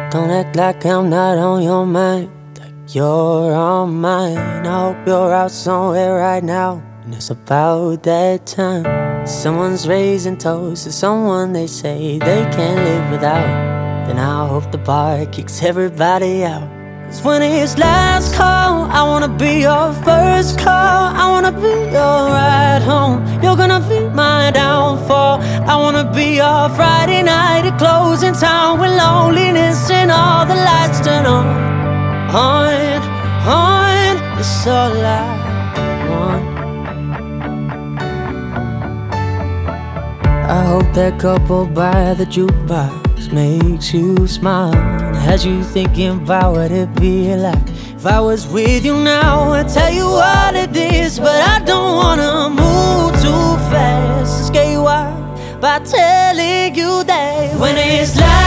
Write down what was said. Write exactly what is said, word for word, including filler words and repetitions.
Don't act like I'm not on your mind, like you're on mine. I hope you're out somewhere right now, and it's about that time. Someone's raising toast to someone they say they can't live without. Then I hope the bar kicks everybody out. Cause when it's last call, I wanna be your first call. I wanna be your ride home, you're gonna be my downfall. I wanna be your Friday night at closing time, with loneliness and all the lights turn on. On, on, it's all I want. I hope that couple by the jukebox makes you smile, has you thinking about what it'd be like if I was with you now. I tell you what it is, but I don't wanna move too fast. Scare you out by telling you that when it's like